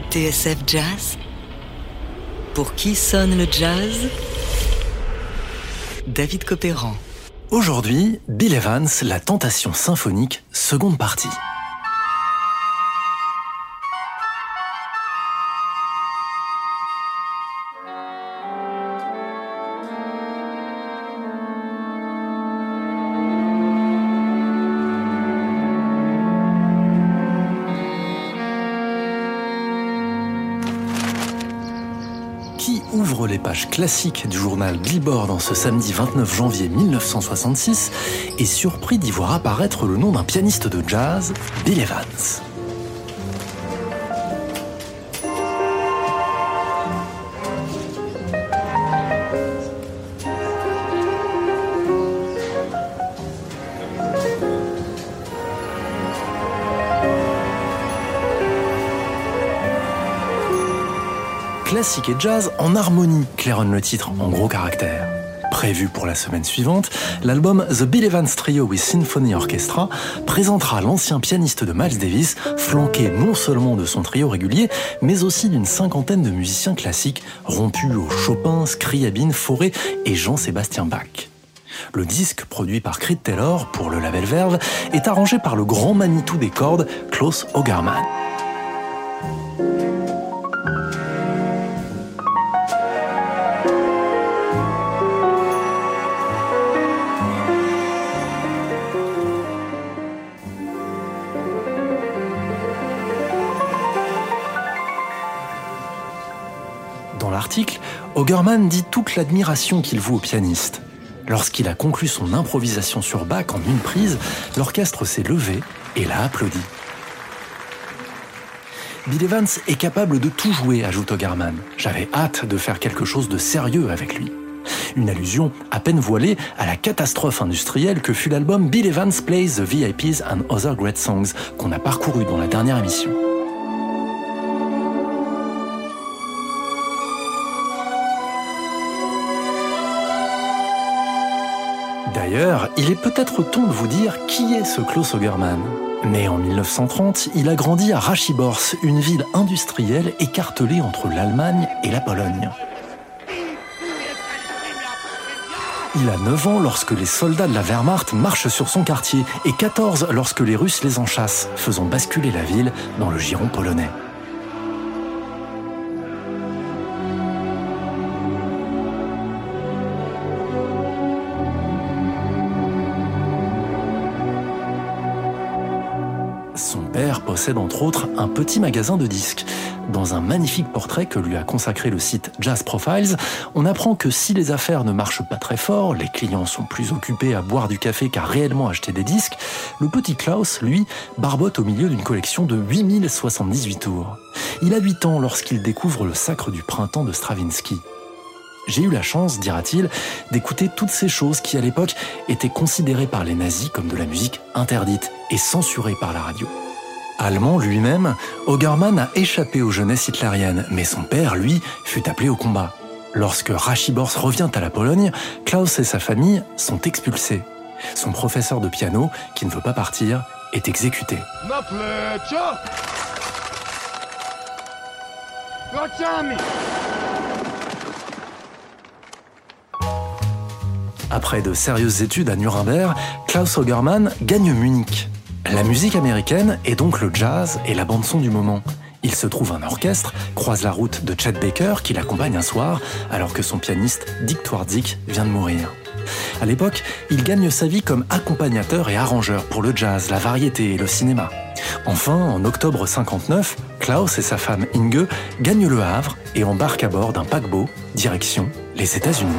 TSF Jazz. Pour qui sonne le jazz? David Copéran. Aujourd'hui, Bill Evans, la tentation symphonique, seconde partie. Qui ouvre les pages classiques du journal Billboard en ce samedi 29 janvier 1966 est surpris d'y voir apparaître le nom d'un pianiste de jazz, Bill Evans. Classique et jazz en harmonie, claironne le titre en gros caractères. Prévu pour la semaine suivante, l'album The Bill Evans Trio with Symphony Orchestra présentera l'ancien pianiste de Miles Davis, flanqué non seulement de son trio régulier, mais aussi d'une cinquantaine de musiciens classiques rompus aux Chopin, Scriabine, Fauré et Jean-Sébastien Bach. Le disque, produit par Creed Taylor pour le label Verve, est arrangé par le grand Manitou des cordes, Klaus Ogerman. Dans l'article, Ogerman dit toute l'admiration qu'il voue au pianiste. Lorsqu'il a conclu son improvisation sur Bach en une prise, l'orchestre s'est levé et l'a applaudi. Bill Evans est capable de tout jouer, ajoute Ogerman. J'avais hâte de faire quelque chose de sérieux avec lui. Une allusion à peine voilée à la catastrophe industrielle que fut l'album Bill Evans Plays the VIPs and Other Great Songs qu'on a parcouru dans la dernière émission. D'ailleurs, il est peut-être temps de vous dire qui est ce Klaus Ogerman. Né en 1930, il a grandi à Raciborz, une ville industrielle écartelée entre l'Allemagne et la Pologne. Il a 9 ans lorsque les soldats de la Wehrmacht marchent sur son quartier et 14 lorsque les Russes les enchassent, faisant basculer la ville dans le giron polonais. Son père possède entre autres un petit magasin de disques. Dans un magnifique portrait que lui a consacré le site Jazz Profiles, on apprend que si les affaires ne marchent pas très fort, les clients sont plus occupés à boire du café qu'à réellement acheter des disques, le petit Klaus, lui, barbote au milieu d'une collection de 8078 tours. Il a 8 ans lorsqu'il découvre le Sacre du printemps de Stravinsky. J'ai eu la chance, dira-t-il, d'écouter toutes ces choses qui, à l'époque, étaient considérées par les nazis comme de la musique interdite et censurée par la radio. Allemand lui-même, Ogerman a échappé aux jeunesses hitlériennes, mais son père, lui, fut appelé au combat. Lorsque Raciborz revient à la Pologne, Klaus et sa famille sont expulsés. Son professeur de piano, qui ne veut pas partir, est exécuté. Après de sérieuses études à Nuremberg, Klaus Ogerman gagne Munich. La musique américaine est donc le jazz et la bande-son du moment. Il se trouve un orchestre, croise la route de Chet Baker qui l'accompagne un soir, alors que son pianiste Dick Twardzik vient de mourir. À l'époque, il gagne sa vie comme accompagnateur et arrangeur pour le jazz, la variété et le cinéma. Enfin, en octobre 59, Klaus et sa femme Inge gagnent le Havre et embarquent à bord d'un paquebot, direction les États-Unis.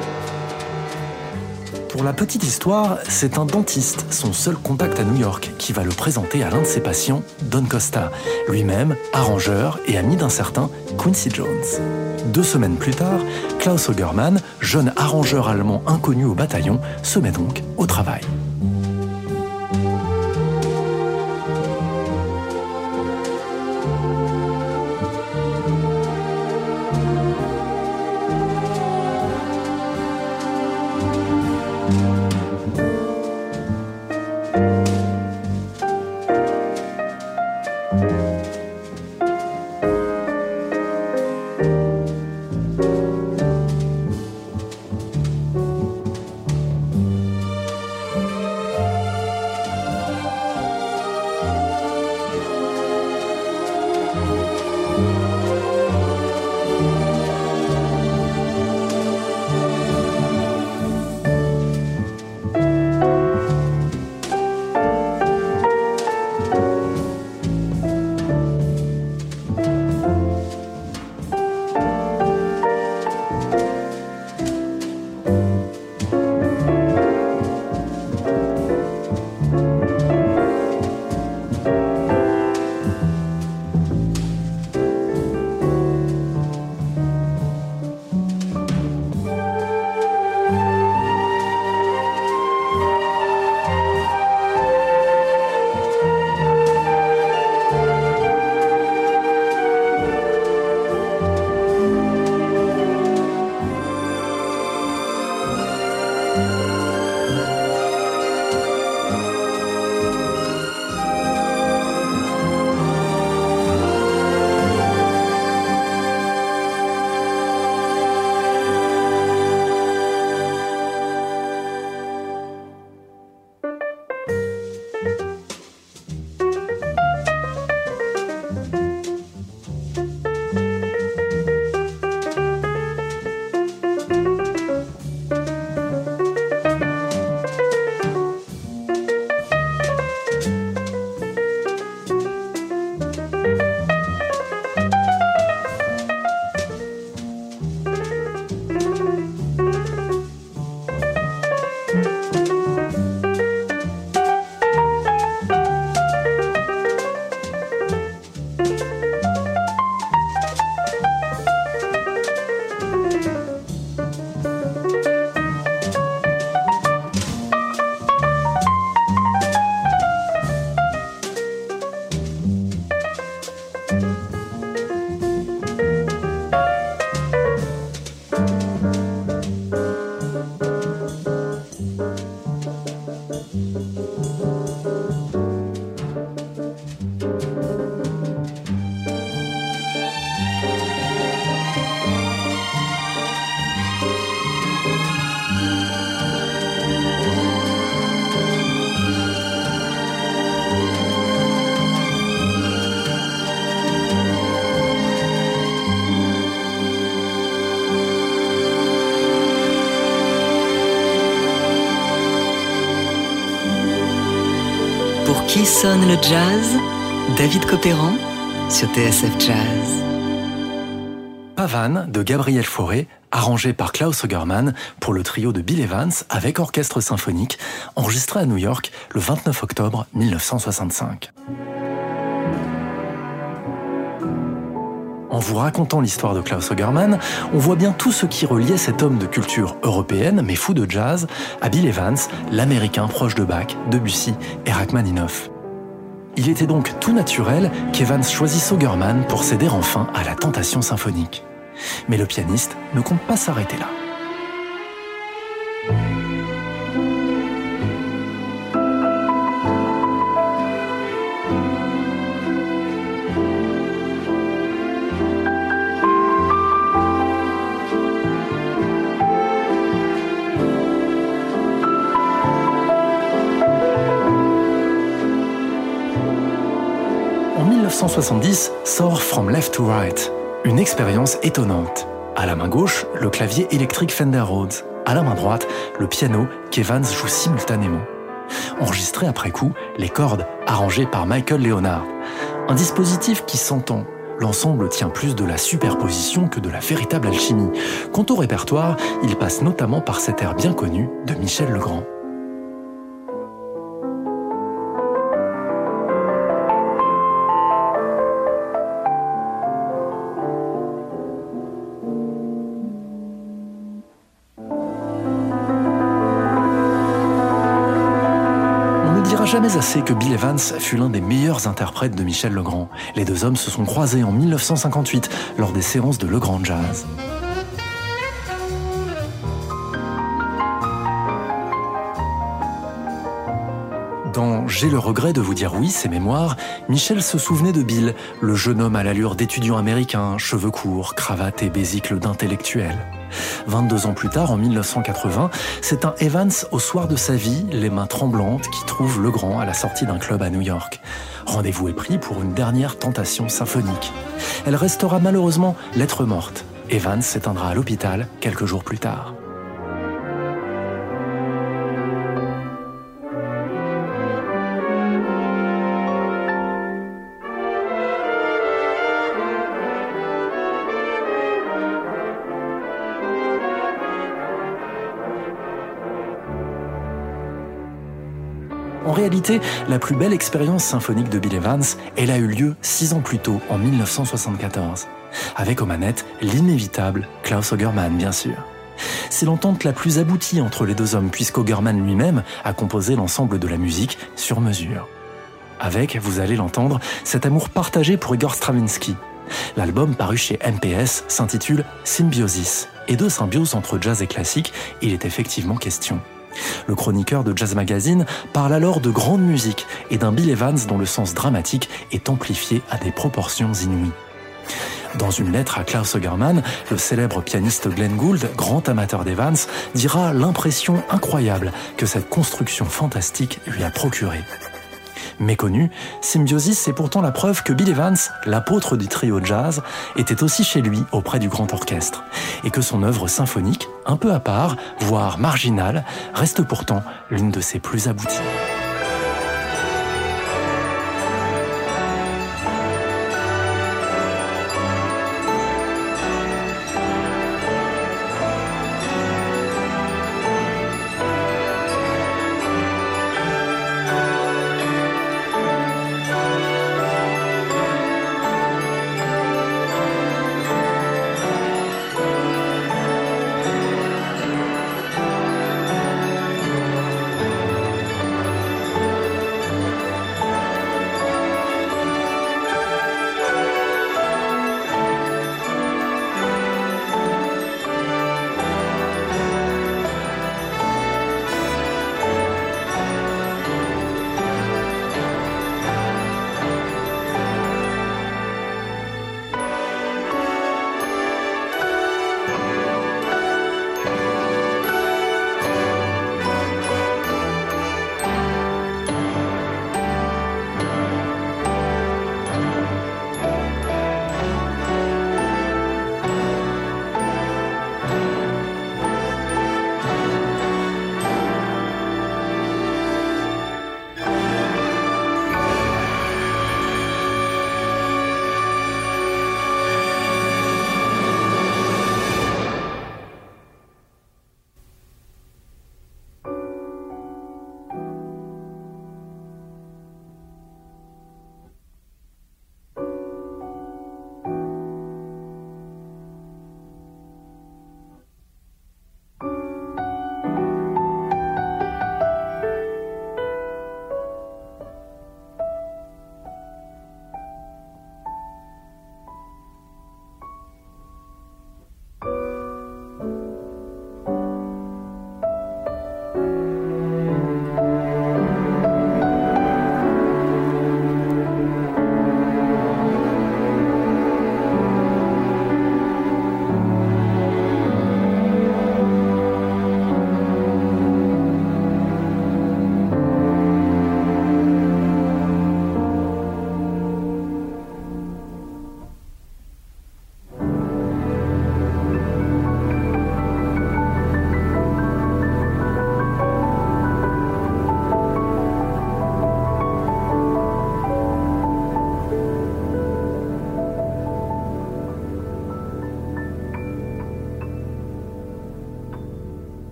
Pour la petite histoire, c'est un dentiste, son seul contact à New York, qui va le présenter à l'un de ses patients, Don Costa, lui-même arrangeur et ami d'un certain Quincy Jones. 2 semaines plus tard, Klaus Ogerman, jeune arrangeur allemand inconnu au bataillon, se met donc au travail. Pour qui sonne le jazz? David Copéran sur TSF Jazz. Pavane de Gabriel Fauré, arrangé par Klaus Ogerman pour le trio de Bill Evans avec orchestre symphonique, enregistré à New York le 29 octobre 1965. En vous racontant l'histoire de Klaus Ogerman, on voit bien tout ce qui reliait cet homme de culture européenne, mais fou de jazz, à Bill Evans, l'américain proche de Bach, Debussy et Rachmaninoff. Il était donc tout naturel qu'Evans choisisse Ogerman pour céder enfin à la tentation symphonique. Mais le pianiste ne compte pas s'arrêter là. En 1970 sort From Left to Right, une expérience étonnante. À la main gauche, le clavier électrique Fender Rhodes. À la main droite, le piano qu'Evans joue simultanément. Enregistré après coup, les cordes arrangées par Michael Leonard. Un dispositif qui s'entend. L'ensemble tient plus de la superposition que de la véritable alchimie. Quant au répertoire, il passe notamment par cet air bien connu de Michel Legrand. Jamais assez que Bill Evans fut l'un des meilleurs interprètes de Michel Legrand. Les deux hommes se sont croisés en 1958 lors des séances de Legrand Jazz. Dans J'ai le regret de vous dire oui, ses mémoires, Michel se souvenait de Bill, le jeune homme à l'allure d'étudiant américain, cheveux courts, cravate et bésicle d'intellectuel. 22 ans plus tard, en 1980, c'est un Evans au soir de sa vie, les mains tremblantes, qui trouve Legrand à la sortie d'un club à New York. Rendez-vous est pris pour une dernière tentation symphonique. Elle restera malheureusement lettre morte. Evans s'éteindra à l'hôpital quelques jours plus tard. En réalité, la plus belle expérience symphonique de Bill Evans, elle a eu lieu 6 ans plus tôt, en 1974. Avec aux manettes, l'inévitable Klaus Ogerman, bien sûr. C'est l'entente la plus aboutie entre les deux hommes, puisqu'Ogerman lui-même a composé l'ensemble de la musique sur mesure. Avec, vous allez l'entendre, cet amour partagé pour Igor Stravinsky. L'album paru chez MPS s'intitule Symbiosis, et de symbiose entre jazz et classique, il est effectivement question. Le chroniqueur de Jazz Magazine parle alors de grande musique et d'un Bill Evans dont le sens dramatique est amplifié à des proportions inouïes. Dans une lettre à Klaus Ogerman, le célèbre pianiste Glenn Gould, grand amateur d'Evans, dira l'impression incroyable que cette construction fantastique lui a procurée. Méconnu, Symbiosis, c'est pourtant la preuve que Bill Evans, l'apôtre du trio jazz, était aussi chez lui auprès du grand orchestre, et que son œuvre symphonique, un peu à part, voire marginale, reste pourtant l'une de ses plus abouties.